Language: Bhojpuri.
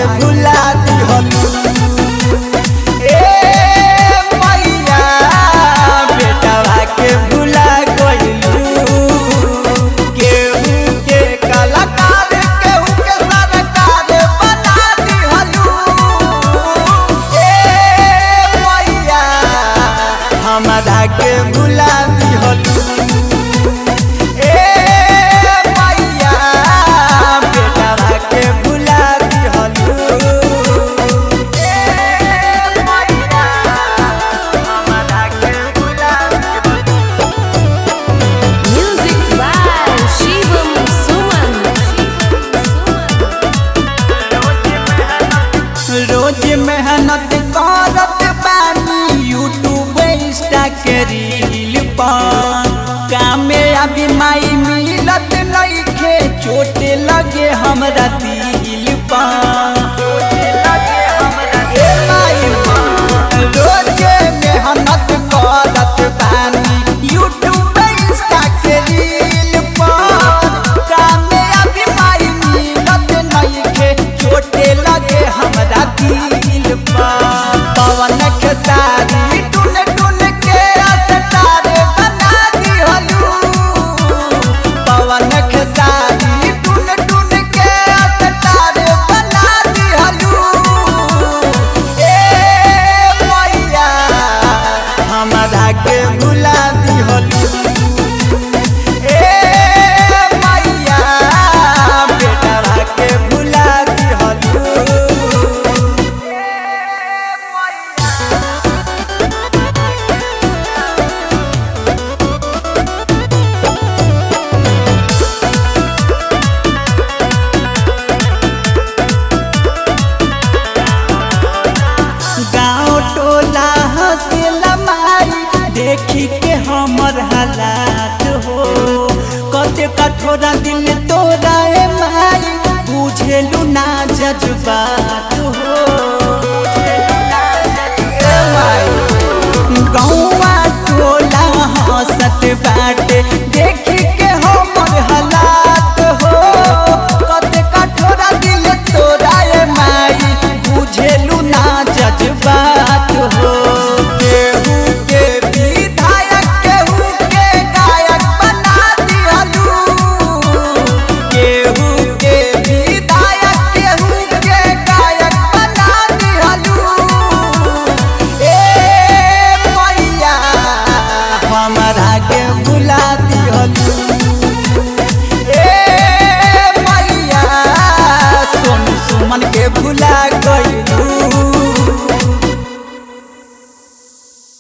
भुला दिहलू मैया बेटवा के भुला गइलू केहू के कलाकार केहू के सरकार बना दिहलू मैया हमरा के भुला दिहलू रोज मेहनत करत बानी यूट्यूब इंस्टा के रील पर कामे अभी माई मिलत नइखे चोट लगे हमरा दिल पर रोज मेहनत करत बानी यूट्यूब इंस्टा के रील पर कामे अभी माई मिलत नइखे चोट लगे हमरा दिल पवन खेसारी टुन टुन के अस्टार बना दिहलू पवन खेसारी टुन टुन के अस्टार बना दिहलू मैया हमरा के भुला दिहलू मैया बेटवा के भुला दिहलू गाँव टोला हंसेला माई देखी के हमर हालात हो कते कठोरा दिल तोरा माई बुझेलू ना जज्बात हो गौवा टोला हंसत बाटे